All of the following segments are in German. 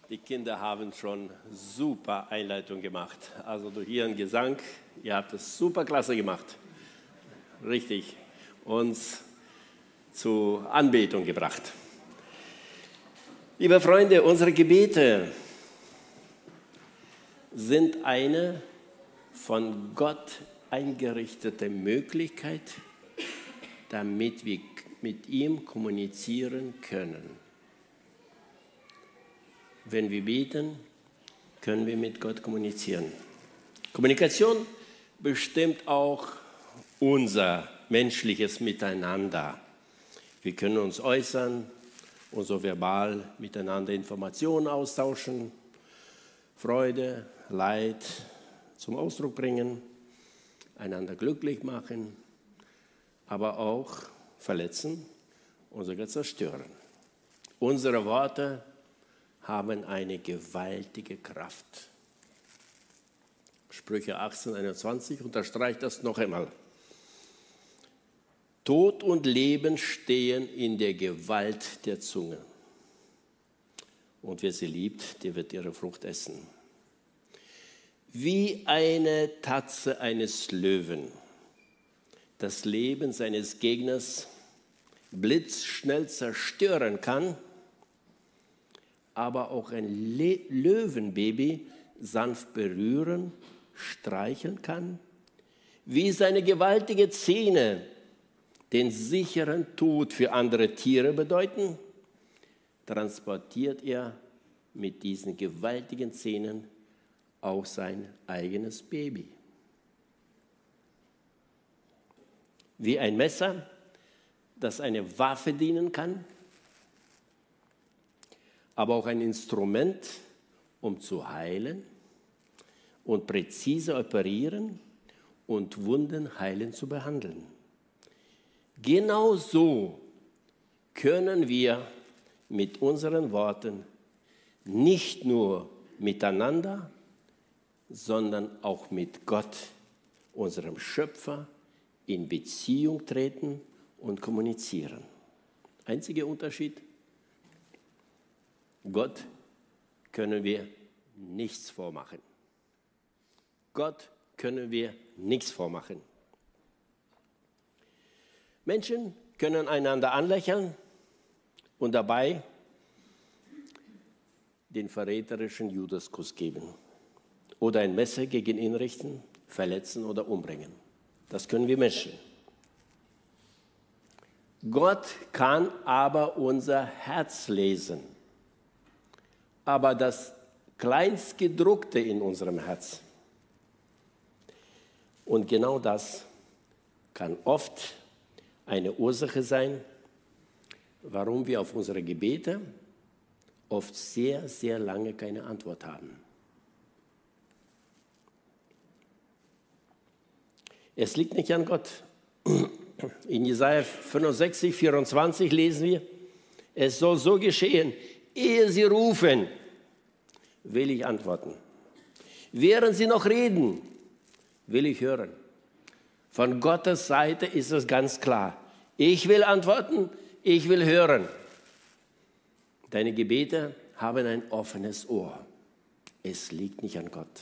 Die Kinder haben schon super Einleitung gemacht. Also durch ihren Gesang, ihr habt es super klasse gemacht. Richtig, uns zur Anbetung gebracht. Liebe Freunde, unsere Gebete sind eine von Gott eingerichtete Möglichkeit, damit wir mit ihm kommunizieren können. Wenn wir beten, können wir mit Gott kommunizieren. Kommunikation bestimmt auch unser menschliches Miteinander. Wir können uns äußern und so verbal miteinander Informationen austauschen, Freude, Leid zum Ausdruck bringen, einander glücklich machen, aber auch verletzen und sogar zerstören. Unsere Worte haben eine gewaltige Kraft. Sprüche 18,21 unterstreicht das noch einmal. Tod und Leben stehen in der Gewalt der Zunge. Und wer sie liebt, der wird ihre Frucht essen. Wie eine Tatze eines Löwen das Leben seines Gegners blitzschnell zerstören kann, aber auch ein Löwenbaby sanft berühren, streicheln kann, wie seine gewaltigen Zähne den sicheren Tod für andere Tiere bedeuten, transportiert er mit diesen gewaltigen Zähnen auch sein eigenes Baby. Wie ein Messer, das eine Waffe dienen kann, aber auch ein Instrument, um zu heilen und präzise operieren und Wunden heilend zu behandeln. Genau so können wir mit unseren Worten nicht nur miteinander, sondern auch mit Gott, unserem Schöpfer, in Beziehung treten und kommunizieren. Einziger Unterschied: Gott können wir nichts vormachen. Gott können wir nichts vormachen. Menschen können einander anlächeln und dabei den verräterischen Judaskuss geben oder ein Messer gegen ihn richten, verletzen oder umbringen. Das können wir Menschen. Gott kann aber unser Herz lesen. Aber das Kleinstgedruckte in unserem Herz. Und genau das kann oft eine Ursache sein, warum wir auf unsere Gebete oft sehr, sehr lange keine Antwort haben. Es liegt nicht an Gott. In Jesaja 65, 24 lesen wir: Es soll so geschehen, ehe sie rufen, will ich antworten. Während sie noch reden, will ich hören. Von Gottes Seite ist es ganz klar. Ich will antworten, ich will hören. Deine Gebete haben ein offenes Ohr. Es liegt nicht an Gott.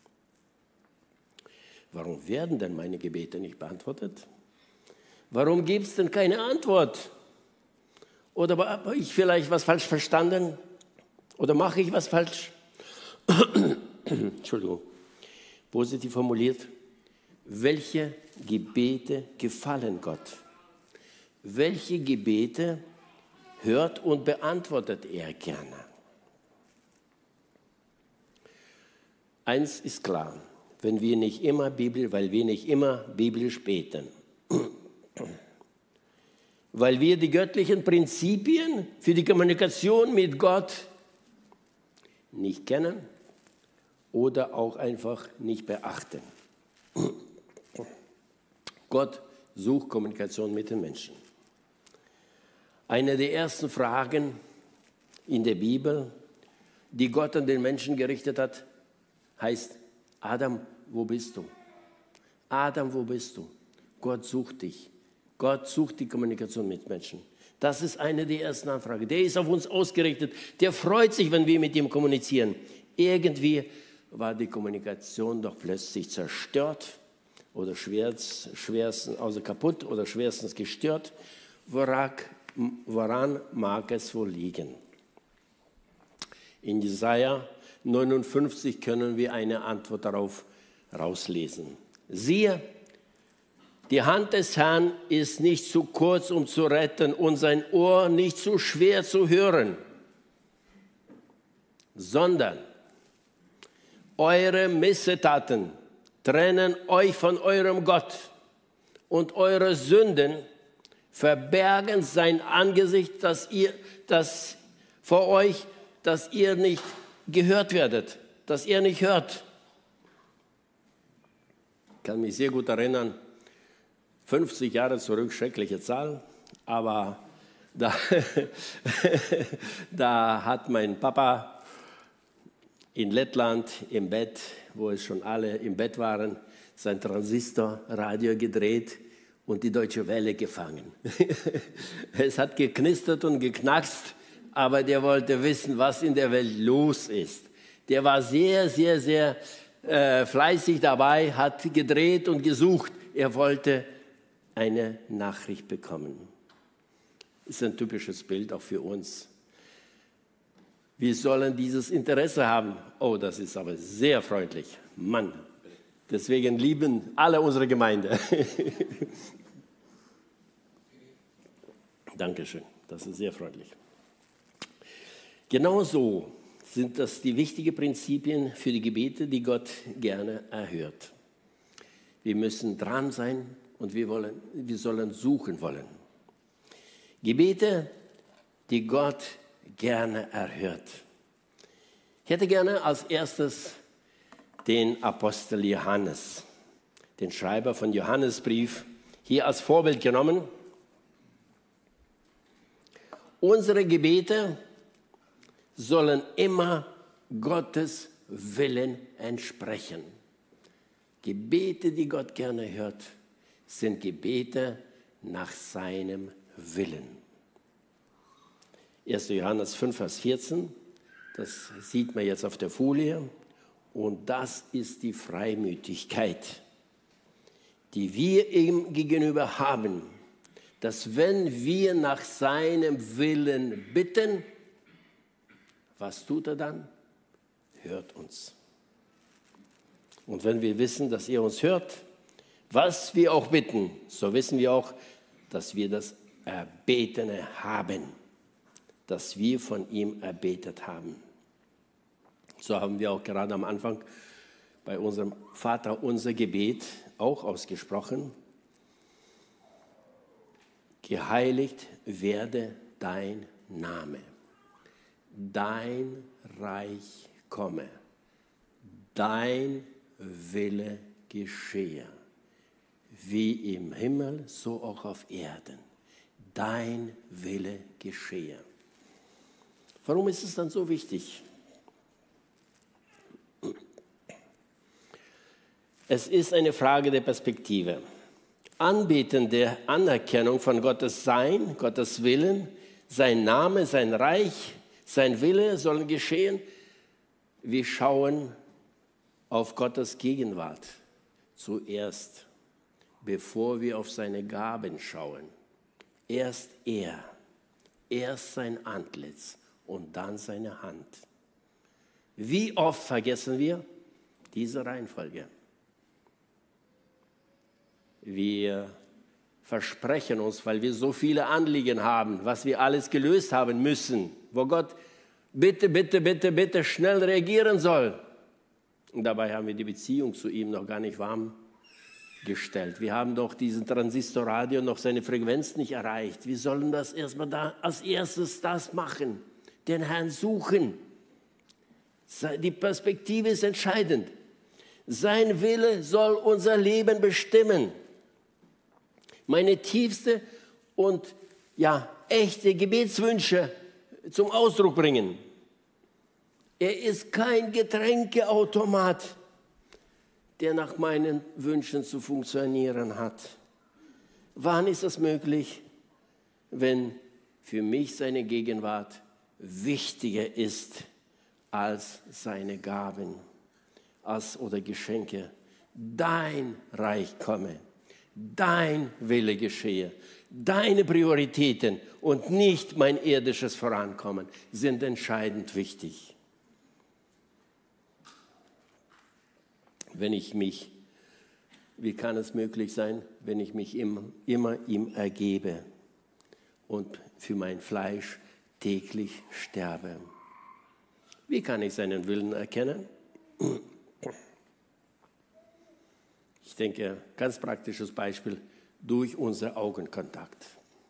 Warum werden denn meine Gebete nicht beantwortet? Warum gibt es denn keine Antwort? Oder habe ich vielleicht was falsch verstanden? Oder mache ich was falsch? Entschuldigung. Positiv formuliert: Welche Gebete gefallen Gott? Welche Gebete hört und beantwortet er gerne? Eins ist klar: weil wir nicht immer biblisch beten, weil wir die göttlichen Prinzipien für die Kommunikation mit Gott nicht kennen oder auch einfach nicht beachten. Gott sucht Kommunikation mit den Menschen. Eine der ersten Fragen in der Bibel, die Gott an den Menschen gerichtet hat, heißt: Adam, wo bist du? Adam, wo bist du? Gott sucht dich. Gott sucht die Kommunikation mit Menschen. Das ist eine der ersten Anfragen. Der ist auf uns ausgerichtet. Der freut sich, wenn wir mit ihm kommunizieren. Irgendwie war die Kommunikation doch plötzlich zerstört oder schwerstens also kaputt oder schwerstens gestört. Woran mag es wohl liegen? In Jesaja 59 können wir eine Antwort darauf rauslesen. Siehe, die Hand des Herrn ist nicht zu kurz, um zu retten, und sein Ohr nicht zu schwer zu hören, sondern eure Missetaten trennen euch von eurem Gott, und eure Sünden verbergen sein Angesicht, dass vor euch, dass ihr nicht gehört werdet, dass ihr nicht hört. Ich kann mich sehr gut erinnern, 50 Jahre zurück, schreckliche Zahl, aber da hat mein Papa in Lettland im Bett, wo es schon alle im Bett waren, sein Transistorradio gedreht und die Deutsche Welle gefangen. Es hat geknistert und geknackst, aber der wollte wissen, was in der Welt los ist. Der war sehr, sehr, sehr fleißig dabei, hat gedreht und gesucht. Er wollte eine Nachricht bekommen. Ist ein typisches Bild auch für uns. Wir sollen dieses Interesse haben. Oh, das ist aber sehr freundlich. Mann, deswegen lieben alle unsere Gemeinde. Dankeschön, das ist sehr freundlich. Genauso sind das die wichtigen Prinzipien für die Gebete, die Gott gerne erhört. Wir müssen dran sein und wir sollen suchen wollen. Gebete, die Gott gerne erhört. Ich hätte gerne als erstes den Apostel Johannes, den Schreiber von Johannesbrief, hier als Vorbild genommen. Unsere Gebete sollen immer Gottes Willen entsprechen. Gebete, die Gott gerne hört, sind Gebete nach seinem Willen. 1. Johannes 5, Vers 14, das sieht man jetzt auf der Folie. Und das ist die Freimütigkeit, die wir ihm gegenüber haben, dass wenn wir nach seinem Willen bitten, was tut er dann? Hört uns. Und wenn wir wissen, dass er uns hört, was wir auch bitten, so wissen wir auch, dass wir das Erbetene haben, das wir von ihm erbetet haben. So haben wir auch gerade am Anfang bei unserem Vater unser Gebet auch ausgesprochen. Geheiligt werde dein Name, dein Reich komme, dein Wille geschehe, wie im Himmel, so auch auf Erden. Dein Wille geschehe. Warum ist es dann so wichtig? Es ist eine Frage der Perspektive. Anbetende Anerkennung von Gottes Sein, Gottes Willen, sein Name, sein Reich, sein Wille sollen geschehen. Wir schauen auf Gottes Gegenwart zuerst, bevor wir auf seine Gaben schauen. Erst er, erst sein Antlitz und dann seine Hand. Wie oft vergessen wir diese Reihenfolge? Wir versprechen uns, weil wir so viele Anliegen haben, was wir alles gelöst haben müssen, wo Gott bitte, bitte, bitte, bitte schnell reagieren soll. Und dabei haben wir die Beziehung zu ihm noch gar nicht warm gestellt. Wir haben doch diesen Transistorradio noch seine Frequenz nicht erreicht. Wir sollen das erstmal da als erstes das machen, den Herrn suchen. Die Perspektive ist entscheidend. Sein Wille soll unser Leben bestimmen. Meine tiefste und echte Gebetswünsche zum Ausdruck bringen. Er ist kein Getränkeautomat, der nach meinen Wünschen zu funktionieren hat. Wann ist das möglich? Wenn für mich seine Gegenwart wichtiger ist als seine Gaben oder Geschenke. Dein Reich komme, dein Wille geschehe, deine Prioritäten und nicht mein irdisches Vorankommen sind entscheidend wichtig. Wie kann es möglich sein, wenn ich mich immer ihm ergebe und für mein Fleisch täglich sterbe? Wie kann ich seinen Willen erkennen? Ich denke, ganz praktisches Beispiel, durch unseren Augenkontakt.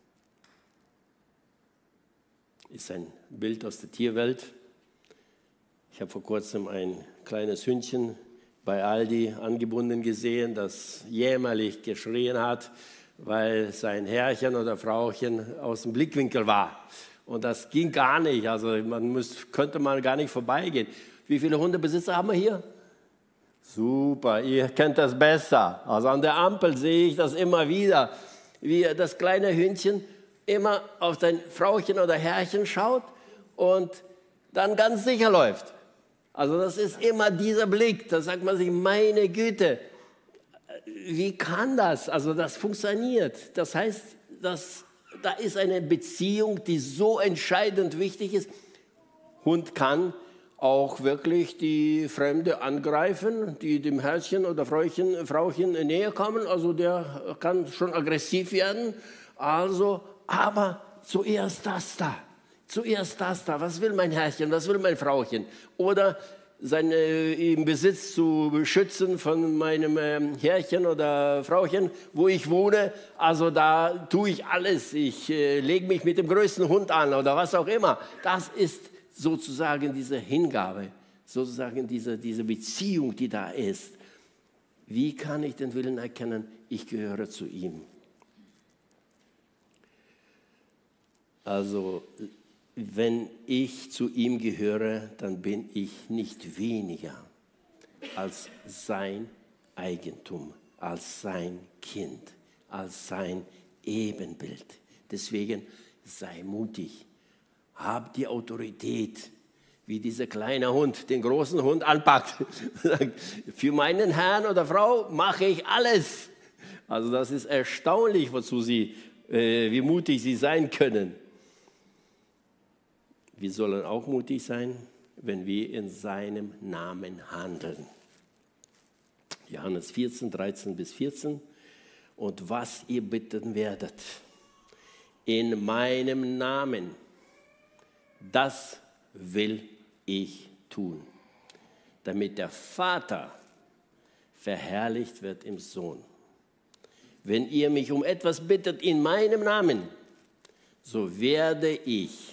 Ist ein Bild aus der Tierwelt. Ich habe vor kurzem ein kleines Hündchen bei Aldi angebunden gesehen, das jämmerlich geschrien hat, weil sein Herrchen oder Frauchen aus dem Blickwinkel war. Und das ging gar nicht, also könnte man gar nicht vorbeigehen. Wie viele Hundebesitzer haben wir hier? Super, ihr kennt das besser. Also an der Ampel sehe ich das immer wieder, wie das kleine Hündchen immer auf sein Frauchen oder Herrchen schaut und dann ganz sicher läuft. Also das ist immer dieser Blick, da sagt man sich, meine Güte, wie kann das? Also das funktioniert. Das heißt, da ist eine Beziehung, die so entscheidend wichtig ist. Hund kann auch wirklich die Fremde angreifen, die dem Herrchen oder Frauchen näher kommen. Also der kann schon aggressiv werden. Also, aber zuerst das da. Zuerst das da. Was will mein Herrchen? Was will mein Frauchen? Oder im Besitz zu beschützen von meinem Herrchen oder Frauchen, wo ich wohne. Also da tue ich alles. Ich lege mich mit dem größten Hund an oder was auch immer. Das ist sozusagen diese Hingabe, sozusagen diese Beziehung, die da ist. Wie kann ich den Willen erkennen? Ich gehöre zu ihm. Also wenn ich zu ihm gehöre, dann bin ich nicht weniger als sein Eigentum, als sein Kind, als sein Ebenbild. Deswegen sei mutig, hab die Autorität, wie dieser kleine Hund den großen Hund anpackt. Für meinen Herrn oder Frau mache ich alles. Also das ist erstaunlich, wie mutig sie sein können. Wir sollen auch mutig sein, wenn wir in seinem Namen handeln. Johannes 14, 13 bis 14. Und was ihr bitten werdet, in meinem Namen, das will ich tun, damit der Vater verherrlicht wird im Sohn. Wenn ihr mich um etwas bittet in meinem Namen, so werde ich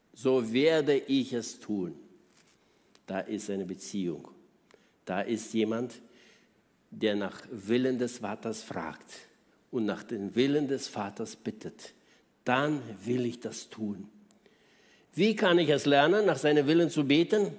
es tun. Da ist eine Beziehung. Da ist jemand, der nach Willen des Vaters fragt und nach dem Willen des Vaters bittet. Dann will ich das tun. Wie kann ich es lernen, nach seinem Willen zu beten?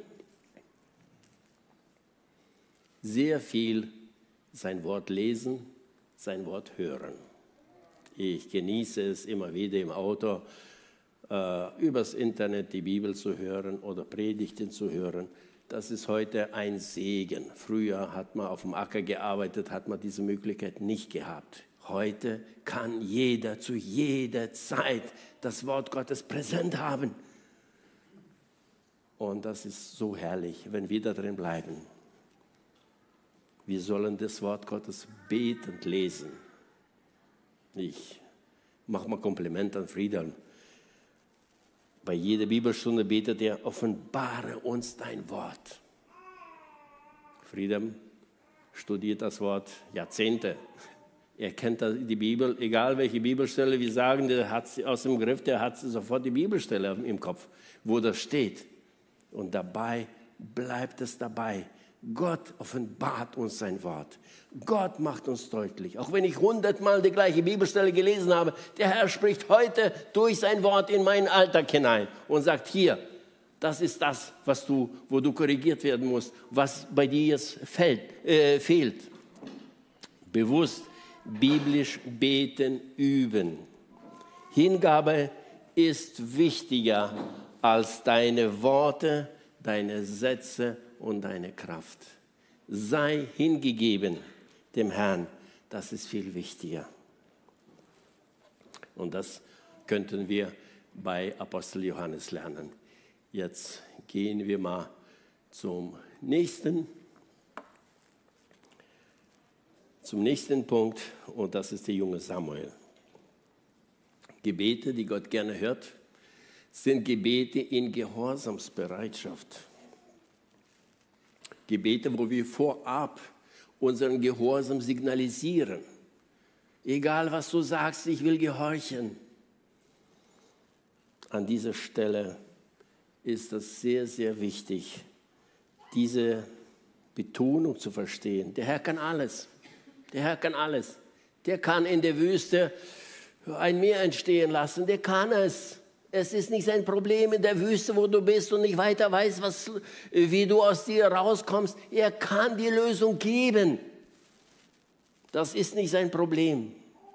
Sehr viel sein Wort lesen, sein Wort hören. Ich genieße es immer wieder im Auto, übers Internet die Bibel zu hören oder Predigten zu hören. Das ist heute ein Segen. Früher hat man auf dem Acker gearbeitet, hat man diese Möglichkeit nicht gehabt. Heute kann jeder zu jeder Zeit das Wort Gottes präsent haben. Und das ist so herrlich, wenn wir da drin bleiben. Wir sollen das Wort Gottes betend lesen. Ich mache mal Kompliment an Friedhelm. Bei jeder Bibelstunde betet er, offenbare uns dein Wort. Friedhelm studiert das Wort Jahrzehnte. Er kennt die Bibel, egal welche Bibelstelle wir sagen, der hat sie aus dem Griff, der hat sofort die Bibelstelle im Kopf, wo das steht. Und dabei bleibt es dabei. Gott offenbart uns sein Wort. Gott macht uns deutlich. Auch wenn ich 100-mal die gleiche Bibelstelle gelesen habe, der Herr spricht heute durch sein Wort in meinen Alltag hinein und sagt, hier, das ist das, wo du korrigiert werden musst, was bei dir jetzt fehlt. Bewusst biblisch beten üben. Hingabe ist wichtiger als deine Worte, deine Sätze und deine Kraft. Sei hingegeben dem Herrn, das ist viel wichtiger. Und das könnten wir bei Apostel Johannes lernen. Jetzt gehen wir mal zum nächsten Punkt, und das ist der junge Samuel. Gebete, die Gott gerne hört, sind Gebete in Gehorsamsbereitschaft. Gebete, wo wir vorab unseren Gehorsam signalisieren. Egal, was du sagst, ich will gehorchen. An dieser Stelle ist es sehr, sehr wichtig, diese Betonung zu verstehen. Der Herr kann alles. Der Herr kann alles. Der kann in der Wüste ein Meer entstehen lassen. Der kann es. Es ist nicht sein Problem in der Wüste, wo du bist und nicht weiter weißt, wie du aus dir rauskommst. Er kann die Lösung geben. Das ist nicht sein Problem.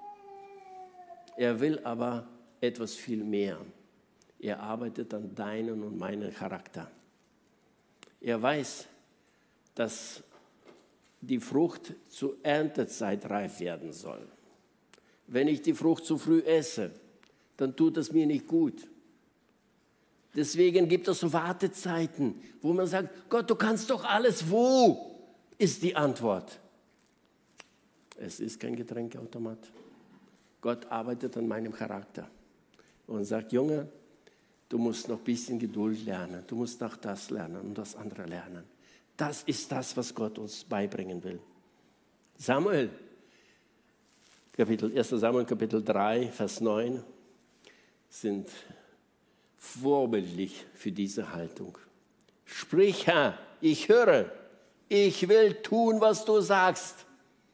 Er will aber etwas viel mehr. Er arbeitet an deinen und meinen Charakter. Er weiß, dass die Frucht zur Erntezeit reif werden soll. Wenn ich die Frucht zu früh esse, dann tut es mir nicht gut. Deswegen gibt es Wartezeiten, wo man sagt, Gott, du kannst doch alles. Wo ist die Antwort? Es ist kein Getränkeautomat. Gott arbeitet an meinem Charakter und sagt, Junge, du musst noch ein bisschen Geduld lernen. Du musst noch das lernen und das andere lernen. Das ist das, was Gott uns beibringen will. Samuel, 1. Samuel, Kapitel 3, Vers 9, sind vorbildlich für diese Haltung. Sprich, Herr, ich höre, ich will tun, was du sagst.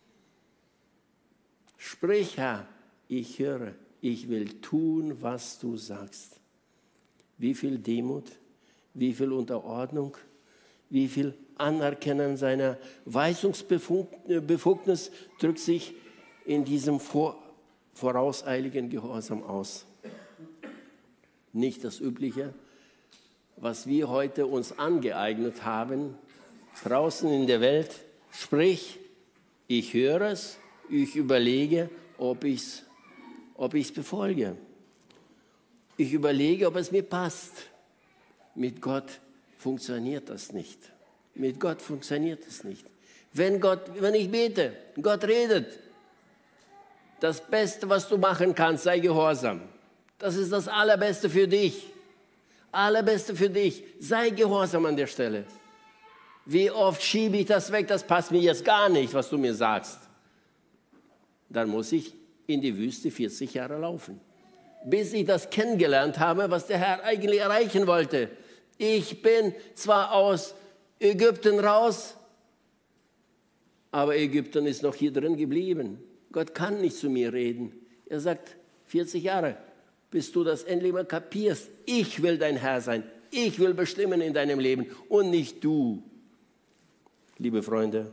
Sprich, Herr, ich höre, ich will tun, was du sagst. Wie viel Demut, wie viel Unterordnung, wie viel Anerkennen seiner Weisungsbefugnis drückt sich in diesem vorauseiligen Gehorsam aus. Nicht das Übliche, was wir heute uns angeeignet haben, draußen in der Welt, sprich, ich höre es, ich überlege, ob ich es befolge. Ich überlege, ob es mir passt. Mit Gott funktioniert das nicht. Mit Gott funktioniert es nicht. Wenn ich bete, Gott redet, das Beste, was du machen kannst, sei gehorsam. Das ist das Allerbeste für dich. Allerbeste für dich. Sei gehorsam an der Stelle. Wie oft schiebe ich das weg, das passt mir jetzt gar nicht, was du mir sagst. Dann muss ich in die Wüste 40 Jahre laufen, bis ich das kennengelernt habe, was der Herr eigentlich erreichen wollte. Ich bin zwar aus Ägypten raus, aber Ägypten ist noch hier drin geblieben. Gott kann nicht zu mir reden. Er sagt, 40 Jahre, bis du das endlich mal kapierst. Ich will dein Herr sein. Ich will bestimmen in deinem Leben und nicht du. Liebe Freunde,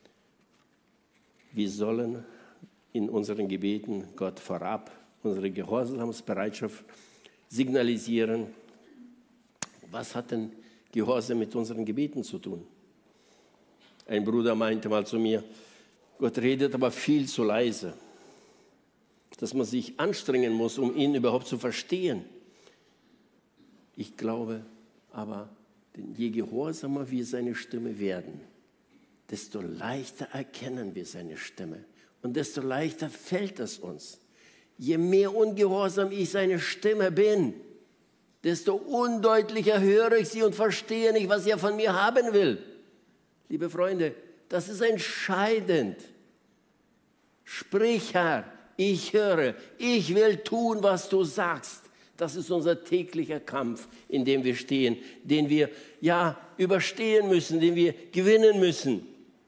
wir sollen in unseren Gebeten Gott vorab unsere Gehorsamsbereitschaft signalisieren. Was hat denn Gehorsam mit unseren Gebeten zu tun? Ein Bruder meinte mal zu mir, Gott redet aber viel zu leise, dass man sich anstrengen muss, um ihn überhaupt zu verstehen. Ich glaube aber, je gehorsamer wir seine Stimme werden, desto leichter erkennen wir seine Stimme und desto leichter fällt es uns. Je mehr ungehorsam ich seine Stimme bin, desto undeutlicher höre ich sie und verstehe nicht, was er von mir haben will. Liebe Freunde, das ist entscheidend. Sprich, Herr, ich höre, ich will tun, was du sagst. Das ist unser täglicher Kampf, in dem wir stehen, den wir überstehen müssen, den wir gewinnen müssen.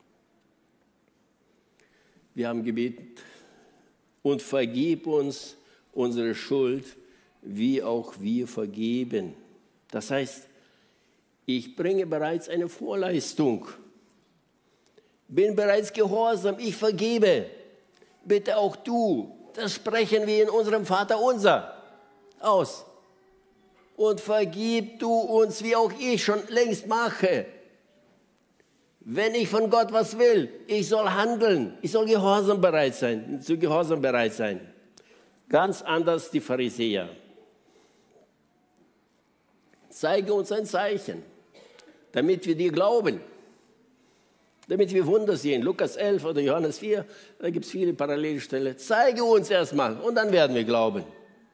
Wir haben gebetet, und vergib uns unsere Schuld, wie auch wir vergeben. Das heißt, ich bringe bereits eine Vorleistung, bin bereits gehorsam, ich vergebe. Bitte auch du, das sprechen wir in unserem Vaterunser aus. und vergib du uns, wie auch ich schon längst mache. Wenn ich von Gott was will, ich soll handeln, ich soll zu Gehorsam bereit sein. Ganz anders die Pharisäer. Zeige uns ein Zeichen, damit wir dir glauben, damit wir Wunder sehen. Lukas 11 oder Johannes 4, da gibt es viele Parallelstellen. Zeige uns erstmal und dann werden wir glauben.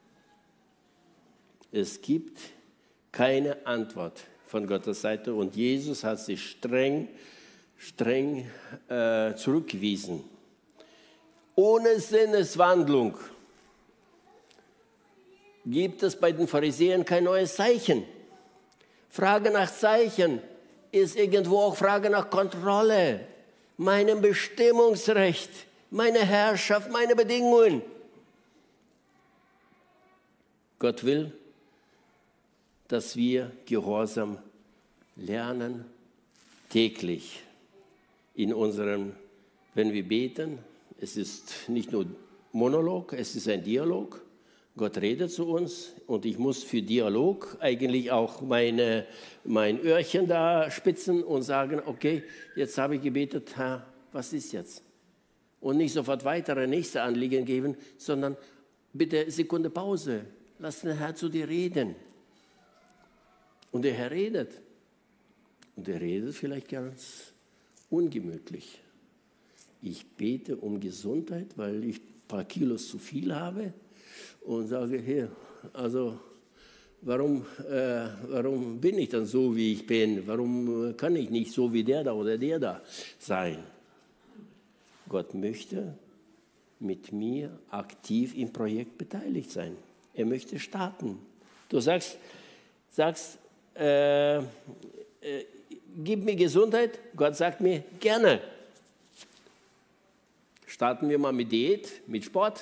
Es gibt keine Antwort von Gottes Seite und Jesus hat sich streng zurückgewiesen. Ohne Sinneswandlung gibt es bei den Pharisäern kein neues Zeichen. Frage nach Zeichen ist irgendwo auch Frage nach Kontrolle, meinem Bestimmungsrecht, meine Herrschaft, meine Bedingungen. Gott will, dass wir Gehorsam lernen, täglich in unserem, wenn wir beten. Es ist nicht nur Monolog, es ist ein Dialog. Gott redet zu uns und ich muss für Dialog eigentlich auch mein Öhrchen da spitzen und sagen, okay, jetzt habe ich gebetet, Herr, was ist jetzt? Und nicht sofort weitere nächste Anliegen geben, sondern bitte Sekunde Pause. Lass den Herr zu dir reden. Und der Herr redet. Und er redet vielleicht ganz ungemütlich. Ich bete um Gesundheit, weil ich ein paar Kilos zu viel habe. Und sage, hier, also warum bin ich dann so, wie ich bin? Warum kann ich nicht so wie der da oder der da sein? Gott möchte mit mir aktiv im Projekt beteiligt sein. Er möchte starten. Du sagst, gib mir Gesundheit. Gott sagt mir, gerne. Starten wir mal mit Diät, mit Sport.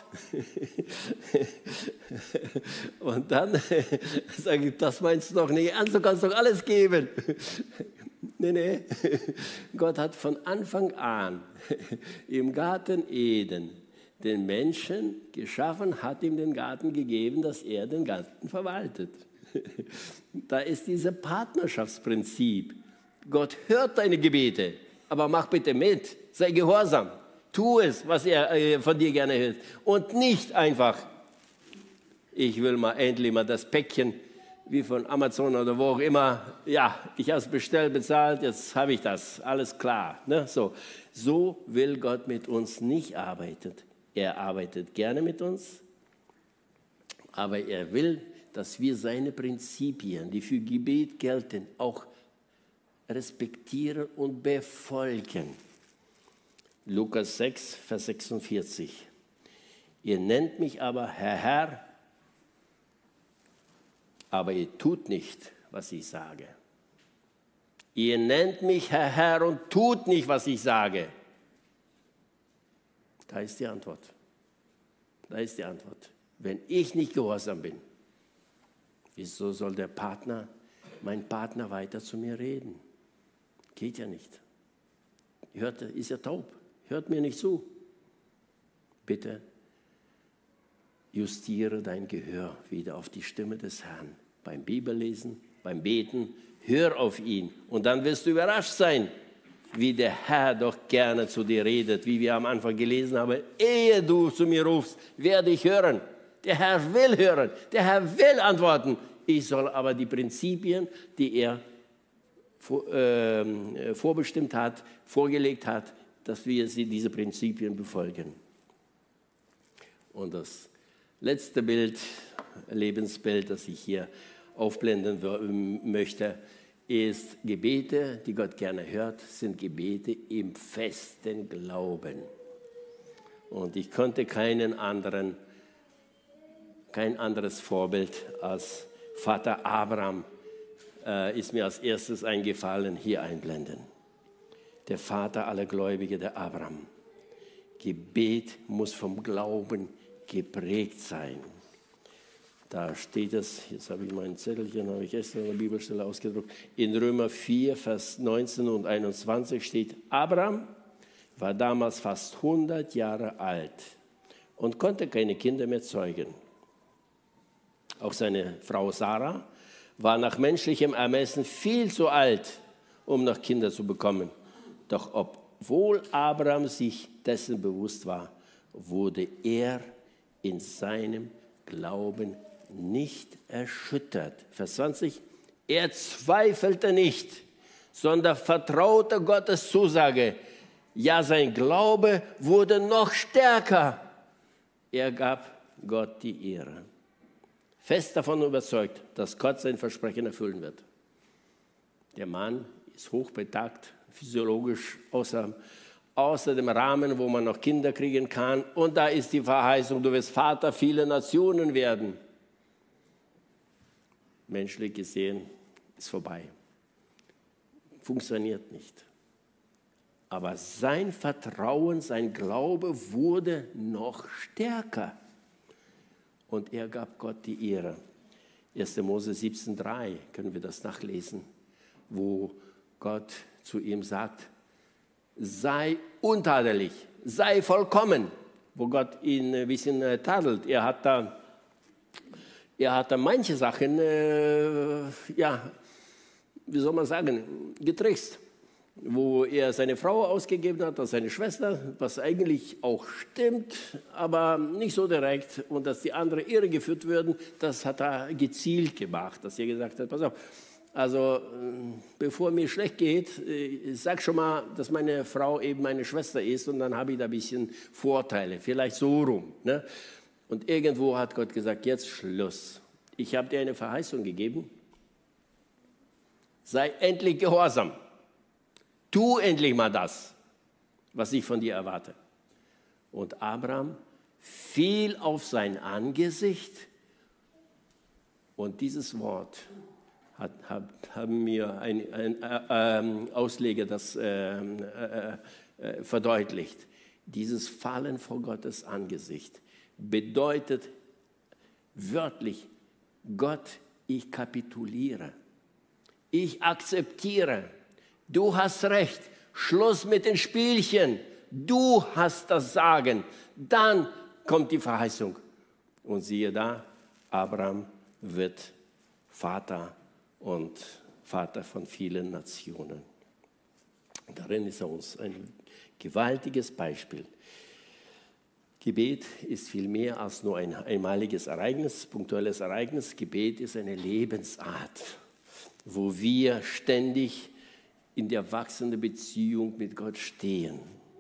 Und dann sage ich, das meinst du doch nicht ernst, du kannst doch alles geben. Nee. Gott hat von Anfang an im Garten Eden den Menschen geschaffen, hat ihm den Garten gegeben, dass er den Garten verwaltet. Da ist dieses Partnerschaftsprinzip. Gott hört deine Gebete, aber mach bitte mit, sei gehorsam. Tu es, was er von dir gerne hört. Und nicht einfach, ich will mal endlich mal das Päckchen, wie von Amazon oder wo auch immer, ja, ich habe es bestellt, bezahlt, jetzt habe ich das, alles klar. Ne? So will Gott mit uns nicht arbeiten. Er arbeitet gerne mit uns, aber er will, dass wir seine Prinzipien, die für Gebet gelten, auch respektieren und befolgen. Lukas 6, Vers 46. Ihr nennt mich aber Herr, aber ihr tut nicht, was ich sage. Ihr nennt mich Herr und tut nicht, was ich sage. Da ist die Antwort. Da ist die Antwort. Wenn ich nicht gehorsam bin, wieso soll mein Partner weiter zu mir reden? Geht ja nicht. Ist ja taub. Hört mir nicht zu. Bitte justiere dein Gehör wieder auf die Stimme des Herrn. Beim Bibellesen, beim Beten, hör auf ihn. Und dann wirst du überrascht sein, wie der Herr doch gerne zu dir redet, wie wir am Anfang gelesen haben. Ehe du zu mir rufst, werde ich hören. Der Herr will hören, der Herr will antworten. Ich soll aber die Prinzipien, die er vorbestimmt hat, vorgelegt hat, dass wir diese Prinzipien befolgen. Und das letzte Bild, Lebensbild, das ich hier aufblenden möchte, ist Gebete, die Gott gerne hört, sind Gebete im festen Glauben. Und ich konnte kein anderes Vorbild als Vater Abraham ist mir als erstes eingefallen, hier einblenden. Der Vater aller Gläubigen, der Abraham. Gebet muss vom Glauben geprägt sein. Da steht es, jetzt habe ich mein Zettelchen, habe ich gestern in der Bibelstelle ausgedruckt, in Römer 4, Vers 19 und 21 steht, Abraham war damals fast 100 Jahre alt und konnte keine Kinder mehr zeugen. Auch seine Frau Sarah war nach menschlichem Ermessen viel zu alt, um noch Kinder zu bekommen. Doch obwohl Abraham sich dessen bewusst war, wurde er in seinem Glauben nicht erschüttert. Vers 20, er zweifelte nicht, sondern vertraute Gottes Zusage. Ja, sein Glaube wurde noch stärker. Er gab Gott die Ehre. Fest davon überzeugt, dass Gott sein Versprechen erfüllen wird. Der Mann ist hochbetagt, physiologisch außer dem Rahmen, wo man noch Kinder kriegen kann. Und da ist die Verheißung, du wirst Vater vieler Nationen werden. Menschlich gesehen ist vorbei. Funktioniert nicht. Aber sein Vertrauen, sein Glaube wurde noch stärker. Und er gab Gott die Ehre. 1. Mose 17,3 können wir das nachlesen, wo Gott zu ihm sagt, sei untadelig, sei vollkommen, wo Gott ihn ein bisschen tadelt. Er hat da manche Sachen, wie soll man sagen, getrickst, wo er seine Frau ausgegeben hat als seine Schwester, was eigentlich auch stimmt, aber nicht so direkt. Und dass die anderen irregeführt würden, das hat er gezielt gemacht, dass er gesagt hat, pass auf, also bevor mir schlecht geht, sag schon mal, dass meine Frau eben meine Schwester ist und dann habe ich da ein bisschen Vorteile, vielleicht so rum. Ne? Und irgendwo hat Gott gesagt, jetzt Schluss. Ich habe dir eine Verheißung gegeben, sei endlich gehorsam. Tu endlich mal das, was ich von dir erwarte. Und Abraham fiel auf sein Angesicht und dieses Wort haben mir ein Ausleger das verdeutlicht. Dieses Fallen vor Gottes Angesicht bedeutet wörtlich, Gott, ich kapituliere, ich akzeptiere. Du hast recht, Schluss mit den Spielchen, du hast das Sagen. Dann kommt die Verheißung. Und siehe da, Abraham wird Vater und Vater von vielen Nationen. Darin ist er uns ein gewaltiges Beispiel. Gebet ist viel mehr als nur ein einmaliges Ereignis, punktuelles Ereignis. Gebet ist eine Lebensart, wo wir ständig in der wachsenden Beziehung mit Gott stehen.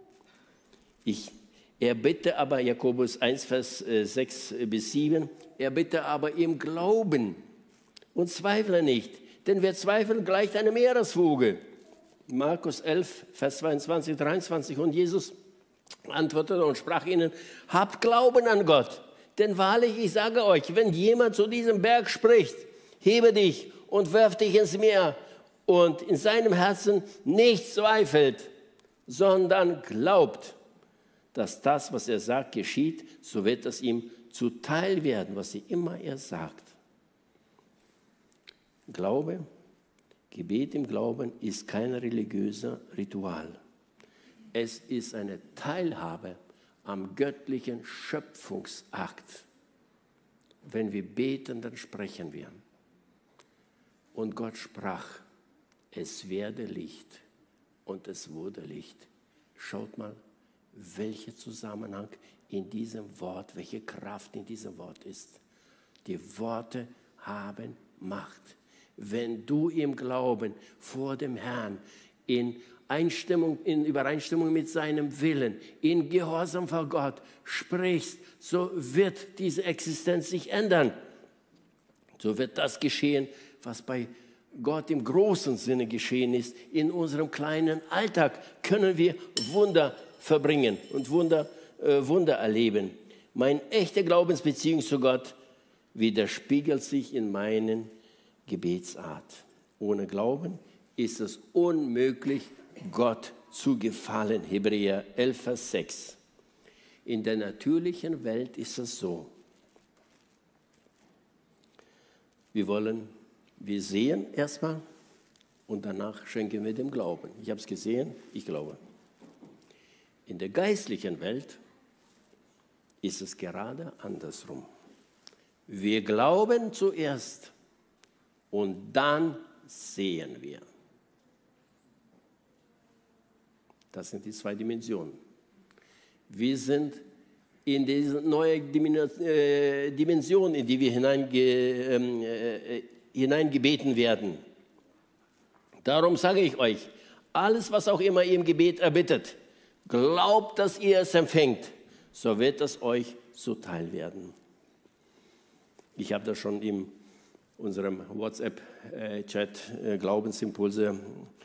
Er bitte aber, Jakobus 1, Vers 6 bis 7, er bitte aber im Glauben und zweifle nicht, denn wer zweifelt, gleicht einer Meereswoge. Markus 11, Vers 22, 23 und Jesus antwortete und sprach ihnen, habt Glauben an Gott, denn wahrlich, ich sage euch, wenn jemand zu diesem Berg spricht, hebe dich und werf dich ins Meer, und in seinem Herzen nicht zweifelt, sondern glaubt, dass das, was er sagt, geschieht, so wird es ihm zuteil werden, was immer er sagt. Glaube, Gebet im Glauben ist kein religiöser Ritual. Es ist eine Teilhabe am göttlichen Schöpfungsakt. Wenn wir beten, dann sprechen wir. Und Gott sprach, es werde Licht und es wurde Licht. Schaut mal, welcher Zusammenhang in diesem Wort, welche Kraft in diesem Wort ist. Die Worte haben Macht. Wenn du im Glauben vor dem Herrn in Übereinstimmung mit seinem Willen, in Gehorsam vor Gott sprichst, so wird diese Existenz sich ändern. So wird das geschehen, was bei Gott im großen Sinne geschehen ist. In unserem kleinen Alltag können wir Wunder verbringen und Wunder erleben. Meine echte Glaubensbeziehung zu Gott widerspiegelt sich in meinen Gebetsart. Ohne Glauben ist es unmöglich, Gott zu gefallen. Hebräer 11, Vers 6. In der natürlichen Welt ist es so. Wir sehen erstmal und danach schenken wir dem Glauben. Ich habe es gesehen, ich glaube. In der geistlichen Welt ist es gerade andersrum. Wir glauben zuerst und dann sehen wir. Das sind die zwei Dimensionen. Wir sind in diese neue Dimension, in die wir hineingebeten werden. Darum sage ich euch, alles, was auch immer ihr im Gebet erbittet, glaubt, dass ihr es empfängt, so wird es euch zuteil werden. Ich habe das schon in unserem WhatsApp-Chat Glaubensimpulse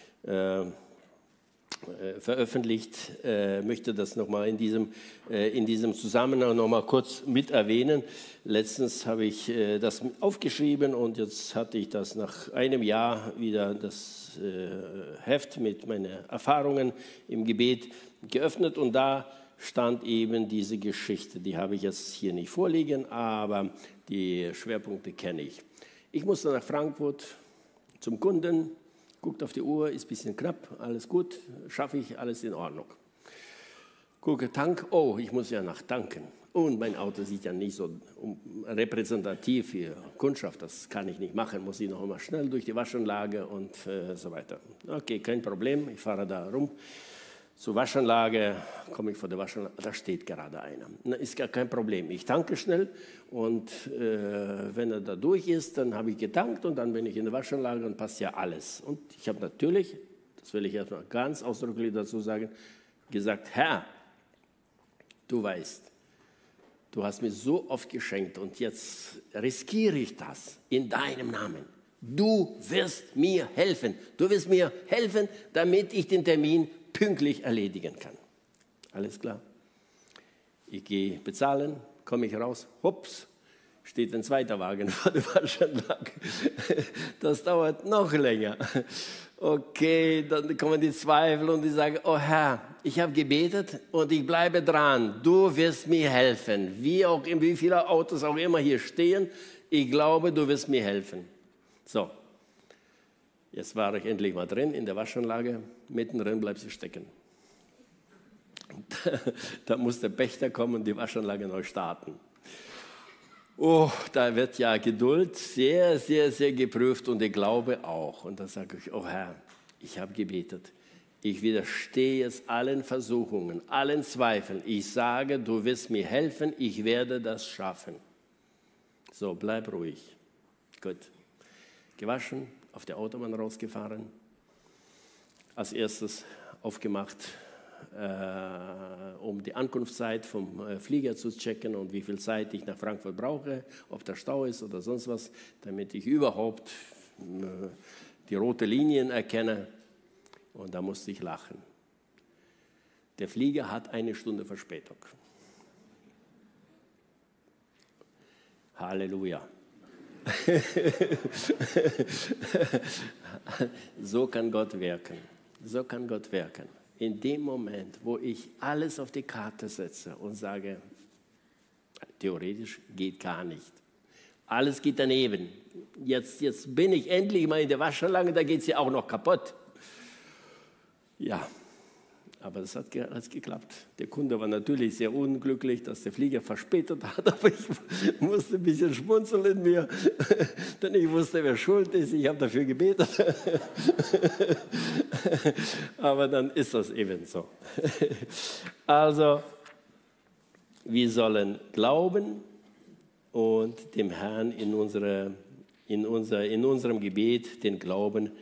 veröffentlicht, möchte das nochmal in diesem Zusammenhang nochmal kurz mit erwähnen. Letztens habe ich das aufgeschrieben und jetzt hatte ich das nach einem Jahr wieder das Heft mit meinen Erfahrungen im Gebet geöffnet und da stand eben diese Geschichte. Die habe ich jetzt hier nicht vorliegen, aber die Schwerpunkte kenne ich. Ich musste nach Frankfurt zum Kunden. Guckt auf die Uhr, ist ein bisschen knapp, alles gut, schaffe ich, alles in Ordnung. Gucke, Tank, oh, ich muss ja nach tanken. Und mein Auto sieht ja nicht so repräsentativ für Kundschaft, das kann ich nicht machen, muss ich noch mal schnell durch die Waschanlage und so weiter. Okay, kein Problem, ich fahre da rum. Zur Waschanlage, komme ich vor der Waschanlage, da steht gerade einer. Na, ist gar kein Problem. Ich tanke schnell und wenn er da durch ist, dann habe ich getankt und dann bin ich in der Waschanlage und passt ja alles. Und ich habe natürlich, das will ich erstmal ganz ausdrücklich dazu sagen, gesagt, Herr, du weißt, du hast mir so oft geschenkt und jetzt riskiere ich das in deinem Namen. Du wirst mir helfen. Du wirst mir helfen, damit ich den Termin pünktlich erledigen kann. Alles klar. Ich gehe bezahlen, komme ich raus, hups, steht ein zweiter Wagen vor der Waschanlage. Das dauert noch länger. Okay, dann kommen die Zweifel und die sagen, oh Herr, ich habe gebetet und ich bleibe dran. Du wirst mir helfen. Wie viele Autos auch immer hier stehen, ich glaube, du wirst mir helfen. So. Jetzt war ich endlich mal drin in der Waschanlage, mittendrin bleibt sie stecken. Da muss der Pächter kommen und die Waschanlage neu starten. Oh, da wird ja Geduld sehr, sehr, sehr geprüft und der Glaube auch. Und da sage ich, oh Herr, ich habe gebetet. Ich widerstehe jetzt allen Versuchungen, allen Zweifeln. Ich sage, du wirst mir helfen, ich werde das schaffen. So, bleib ruhig. Gut. Gewaschen, auf der Autobahn rausgefahren, als erstes aufgemacht, um die Ankunftszeit vom Flieger zu checken und wie viel Zeit ich nach Frankfurt brauche, ob da Stau ist oder sonst was, damit ich überhaupt die roten Linien erkenne. Und da musste ich lachen. Der Flieger hat 1 Stunde Verspätung. Halleluja. So kann Gott wirken. So kann Gott wirken. In dem Moment, wo ich alles auf die Karte setze und sage, theoretisch geht gar nicht. Alles geht daneben. Jetzt bin ich endlich mal in der Waschanlage, da geht es ja auch noch kaputt. Ja, aber das hat geklappt. Der Kunde war natürlich sehr unglücklich, dass der Flieger verspätet hat, aber ich musste ein bisschen schmunzeln in mir, denn ich wusste, wer schuld ist. Ich habe dafür gebetet. Aber dann ist das eben so. Also, wir sollen glauben und dem Herrn in unserem Gebet den Glauben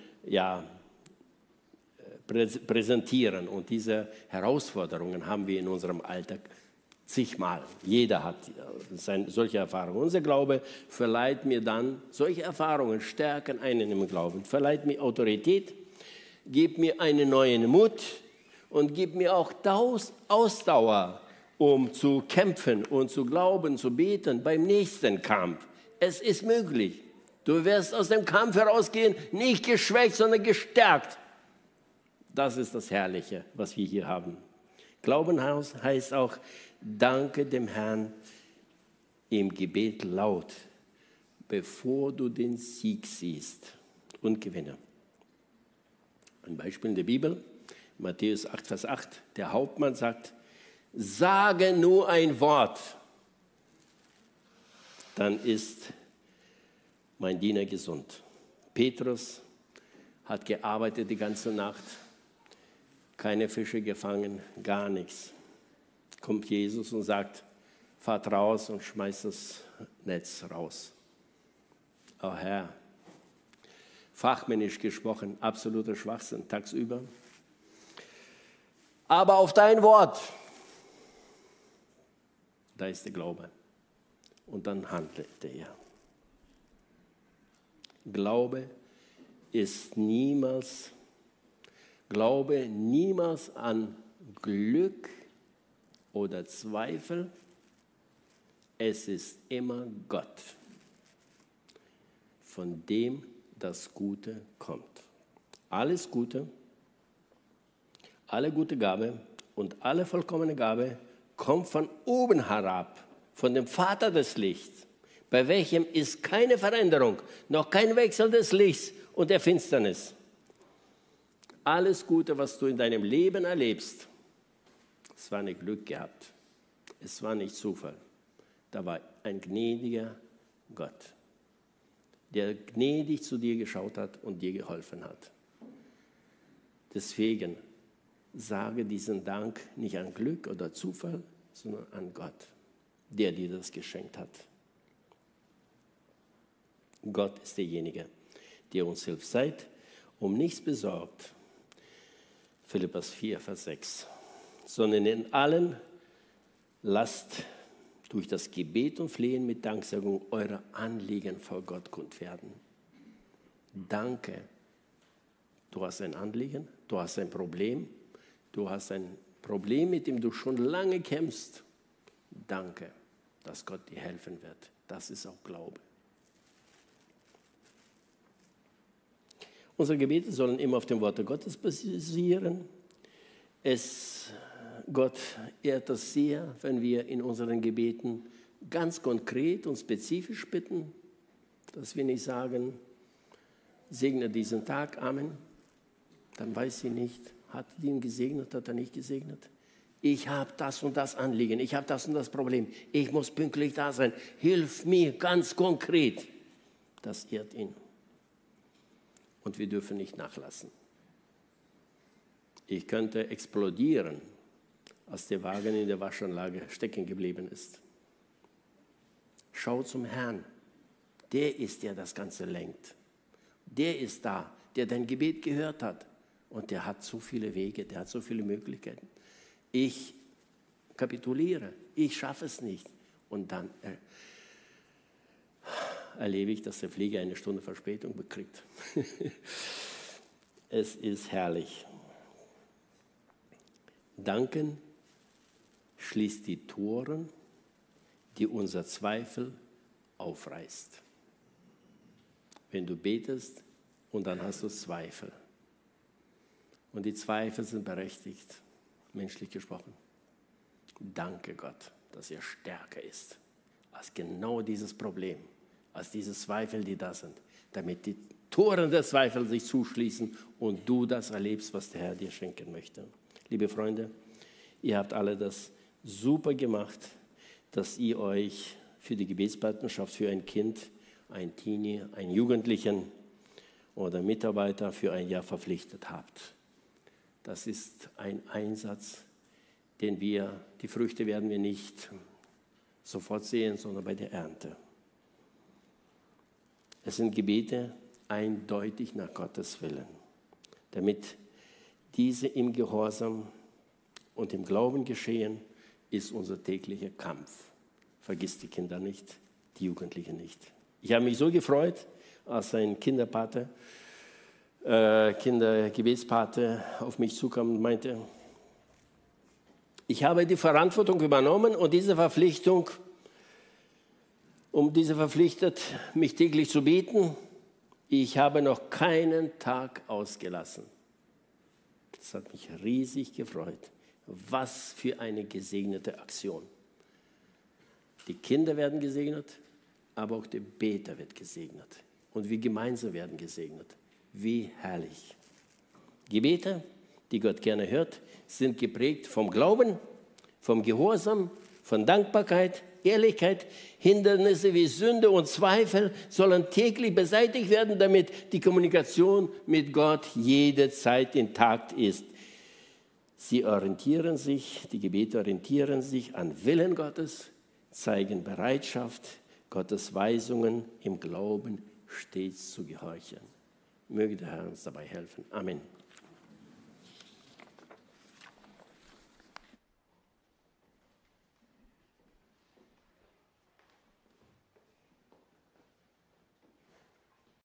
präsentieren. Und diese Herausforderungen haben wir in unserem Alltag zigmal. Jeder hat solche Erfahrungen. Unser Glaube verleiht mir dann, solche Erfahrungen stärken einen im Glauben, verleiht mir Autorität, gibt mir einen neuen Mut und gibt mir auch Ausdauer, um zu kämpfen und zu glauben, zu beten beim nächsten Kampf. Es ist möglich. Du wirst aus dem Kampf herausgehen, nicht geschwächt, sondern gestärkt. Das ist das Herrliche, was wir hier haben. Glauben heißt auch, danke dem Herrn im Gebet laut, bevor du den Sieg siehst und gewinne. Ein Beispiel in der Bibel, Matthäus 8, Vers 8, der Hauptmann sagt, sage nur ein Wort, dann ist mein Diener gesund. Petrus hat gearbeitet die ganze Nacht, keine Fische gefangen, gar nichts. Kommt Jesus und sagt, fahrt raus und schmeißt das Netz raus. Oh Herr, fachmännisch gesprochen, absoluter Schwachsinn tagsüber. Aber auf dein Wort, da ist der Glaube. Und dann handelte er. Glaube niemals an Glück oder Zweifel. Es ist immer Gott, von dem das Gute kommt. Alles Gute, alle gute Gabe und alle vollkommene Gabe kommt von oben herab, von dem Vater des Lichts, bei welchem ist keine Veränderung, noch kein Wechsel des Lichts und der Finsternis. Alles Gute, was du in deinem Leben erlebst, es war nicht Glück gehabt, es war nicht Zufall. Da war ein gnädiger Gott, der gnädig zu dir geschaut hat und dir geholfen hat. Deswegen sage diesen Dank nicht an Glück oder Zufall, sondern an Gott, der dir das geschenkt hat. Gott ist derjenige, der uns hilft. Seid um nichts besorgt, Philippus 4, Vers 6, sondern in allen lasst durch das Gebet und Flehen mit Danksagung eure Anliegen vor Gott kund werden. Danke. Du hast ein Anliegen, du hast ein Problem, mit dem du schon lange kämpfst. Danke, dass Gott dir helfen wird. Das ist auch Glaube. Unsere Gebete sollen immer auf dem Wort Gottes basieren. Gott ehrt das sehr, wenn wir in unseren Gebeten ganz konkret und spezifisch bitten, dass wir nicht sagen, segne diesen Tag, Amen. Dann weiß sie nicht, hat ihn gesegnet, hat er nicht gesegnet. Ich habe das und das Anliegen, ich habe das und das Problem, ich muss pünktlich da sein, hilf mir ganz konkret. Das ehrt ihn. Und wir dürfen nicht nachlassen. Ich könnte explodieren, als der Wagen in der Waschanlage stecken geblieben ist. Schau zum Herrn. Der ist, der das Ganze lenkt. Der ist da, der dein Gebet gehört hat. Und der hat so viele Wege, der hat so viele Möglichkeiten. Ich kapituliere, ich schaffe es nicht. Und dann erlebe ich, dass der Flieger eine Stunde Verspätung bekriegt. Es ist herrlich. Danken schließt die Toren, die unser Zweifel aufreißt. Wenn du betest und dann hast du Zweifel. Und die Zweifel sind berechtigt, menschlich gesprochen. Danke Gott, dass er stärker ist als genau dieses Problem, als diese Zweifel, die da sind, damit die Toren der Zweifel sich zuschließen und du das erlebst, was der Herr dir schenken möchte. Liebe Freunde, ihr habt alle das super gemacht, dass ihr euch für die Gebetspartnerschaft für ein Kind, ein Teenie, einen Jugendlichen oder Mitarbeiter für ein Jahr verpflichtet habt. Das ist ein Einsatz, die Früchte werden wir nicht sofort sehen, sondern bei der Ernte. Es sind Gebete eindeutig nach Gottes Willen, damit diese im Gehorsam und im Glauben geschehen, ist unser täglicher Kampf. Vergiss die Kinder nicht, die Jugendlichen nicht. Ich habe mich so gefreut, als ein Kindergebetspate auf mich zukam und meinte, ich habe die Verantwortung übernommen und diese Verpflichtung, verpflichtet, mich täglich zu beten. Ich habe noch keinen Tag ausgelassen. Das hat mich riesig gefreut. Was für eine gesegnete Aktion. Die Kinder werden gesegnet, aber auch der Beter wird gesegnet. Und wir gemeinsam werden gesegnet. Wie herrlich. Gebete, die Gott gerne hört, sind geprägt vom Glauben, vom Gehorsam, von Dankbarkeit, Ehrlichkeit. Hindernisse wie Sünde und Zweifel sollen täglich beseitigt werden, damit die Kommunikation mit Gott jederzeit intakt ist. Die Gebete orientieren sich an Willen Gottes, zeigen Bereitschaft, Gottes Weisungen im Glauben stets zu gehorchen. Möge der Herr uns dabei helfen. Amen.